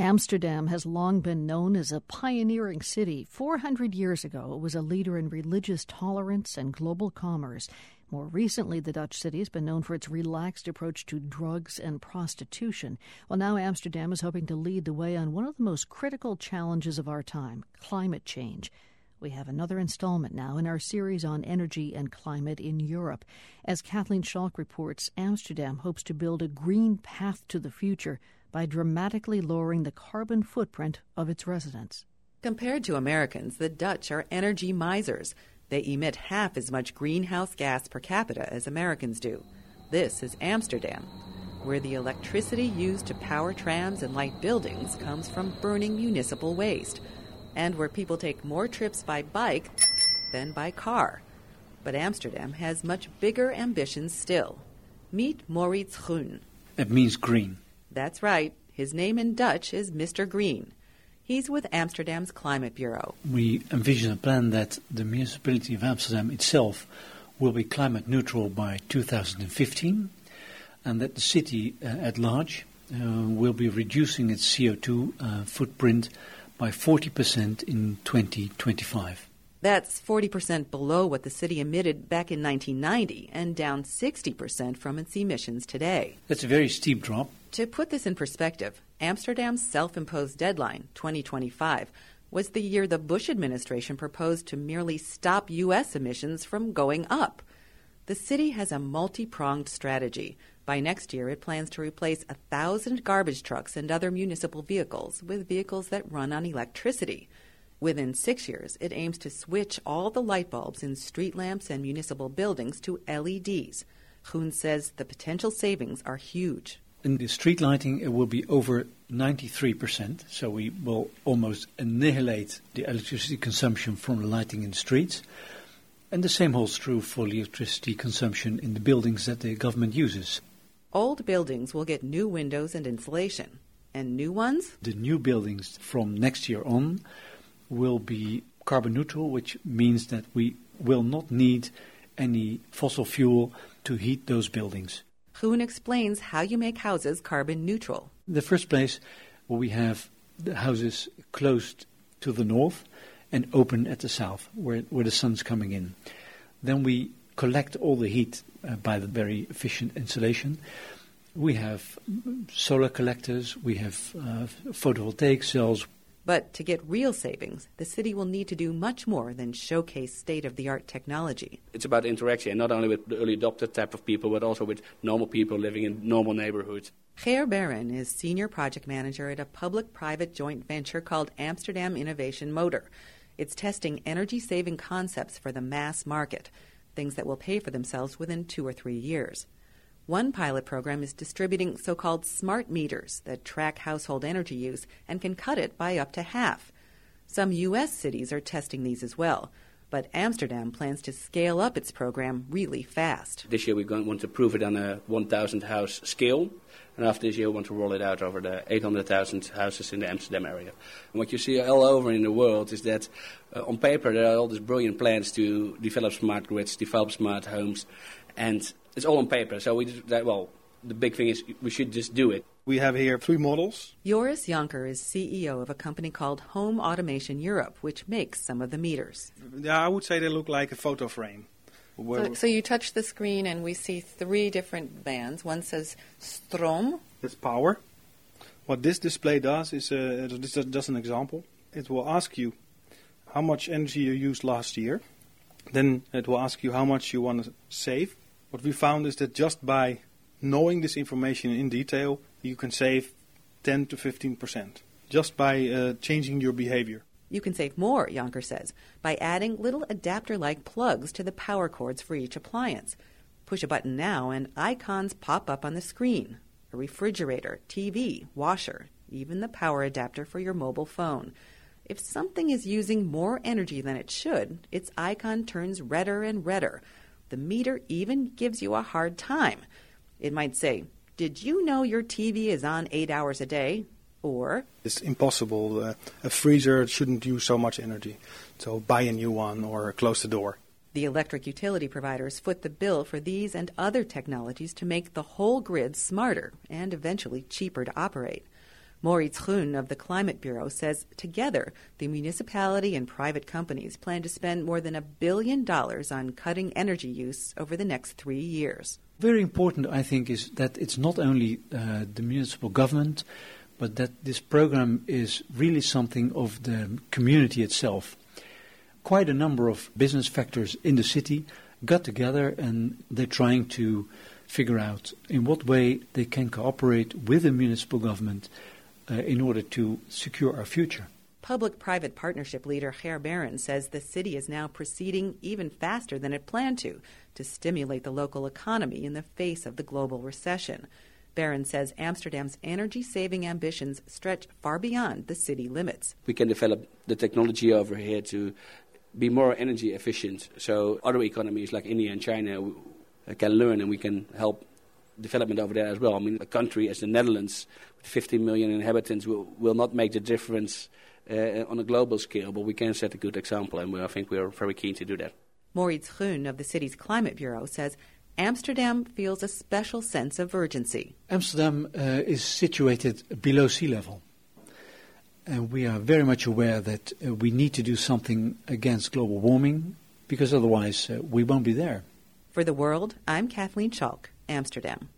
Amsterdam has long been known as a pioneering city. 400 years ago, it was a leader in religious tolerance and global commerce. More recently, the Dutch city has been known for its relaxed approach to drugs and prostitution. Well, now Amsterdam is hoping to lead the way on one of the most critical challenges of our time, climate change. We have another installment now in our series on energy and climate in Europe. As Kathleen Schalk reports, Amsterdam hopes to build a green path to the future by dramatically lowering the carbon footprint of its residents. Compared to Americans, the Dutch are energy misers. They emit half as much greenhouse gas per capita as Americans do. This is Amsterdam, where the electricity used to power trams and light buildings comes from burning municipal waste, and where people take more trips by bike than by car. But Amsterdam has much bigger ambitions still. Meet Maurits Groen. It means green. That's right. His name in Dutch is Mr. Green. He's with Amsterdam's Climate Bureau. We envision a plan that the municipality of Amsterdam itself will be climate neutral by 2015, and that the city at large will be reducing its CO2 footprint by 40% in 2025. That's 40% below what the city emitted back in 1990 and down 60% from its emissions today. That's a very steep drop. To put this in perspective, Amsterdam's self-imposed deadline, 2025, was the year the Bush administration proposed to merely stop U.S. emissions from going up. The city has a multi-pronged strategy. By next year, it plans to replace 1,000 garbage trucks and other municipal vehicles with vehicles that run on electricity. Within 6 years, it aims to switch all the light bulbs in street lamps and municipal buildings to LEDs. Groen says the potential savings are huge. In the street lighting, it will be over 93%, so we will almost annihilate the electricity consumption from the lighting in the streets. And the same holds true for the electricity consumption in the buildings that the government uses. Old buildings will get new windows and insulation. And new ones? The new buildings from next year on will be carbon neutral, which means that we will not need any fossil fuel to heat those buildings. Groen explains how you make houses carbon neutral. In the first place, we have the houses closed to the north and open at the south, where the sun's coming in. Then we collect all the heat by the very efficient insulation. We have solar collectors, we have photovoltaic cells. But to get real savings, the city will need to do much more than showcase state-of-the-art technology. It's about interaction, not only with the early adopter type of people, but also with normal people living in normal neighborhoods. Geir Barron is senior project manager at a public-private joint venture called Amsterdam Innovation Motor. It's testing energy-saving concepts for the mass market, things that will pay for themselves within 2 or 3 years. One pilot program is distributing so-called smart meters that track household energy use and can cut it by up to half. Some U.S. cities are testing these as well, but Amsterdam plans to scale up its program really fast. This year we want to prove it on a 1,000 house scale, and after this year we want to roll it out over the 800,000 houses in the Amsterdam area. And what you see all over in the world is that on paper there are all these brilliant plans to develop smart grids, develop smart homes, and it's all on paper, so the big thing is we should just do it. We have here 3 models. Joris Jonker is CEO of a company called Home Automation Europe, which makes some of the meters. Yeah, I would say they look like a photo frame. So you touch the screen and we see 3 different bands. One says stroom. That's power. What this display does is, this is just an example. It will ask you how much energy you used last year. Then it will ask you how much you want to save. What we found is that just by knowing this information in detail, you can save 10 to 15%, just by changing your behavior. You can save more, Jonker says, by adding little adapter-like plugs to the power cords for each appliance. Push a button now and icons pop up on the screen. A refrigerator, TV, washer, even the power adapter for your mobile phone. If something is using more energy than it should, its icon turns redder and redder. The meter even gives you a hard time. It might say, "Did you know your TV is on 8 hours a day?" Or, "It's impossible. A freezer shouldn't use so much energy. So buy a new one or close the door." The electric utility providers foot the bill for these and other technologies to make the whole grid smarter and eventually cheaper to operate. Maurice Groen of the Climate Bureau says together the municipality and private companies plan to spend more than $1 billion on cutting energy use over the next 3 years. Very important, I think, is that it's not only the municipal government, but that this program is really something of the community itself. Quite a number of business factors in the city got together and they're trying to figure out in what way they can cooperate with the municipal government in order to secure our future. Public-private partnership leader Ger Barron says the city is now proceeding even faster than it planned to stimulate the local economy in the face of the global recession. Barron says Amsterdam's energy-saving ambitions stretch far beyond the city limits. We can develop the technology over here to be more energy efficient, so other economies like India and China can learn, and we can help development over there as well. I mean, a country as the Netherlands with 50 million inhabitants will not make the difference on a global scale, but we can set a good example, and I think we are very keen to do that. Maurice Groen of the city's Climate Bureau says Amsterdam feels a special sense of urgency. Amsterdam is situated below sea level, and we are very much aware that we need to do something against global warming, because otherwise we won't be there. For The World, I'm Kathleen Schalk, Amsterdam.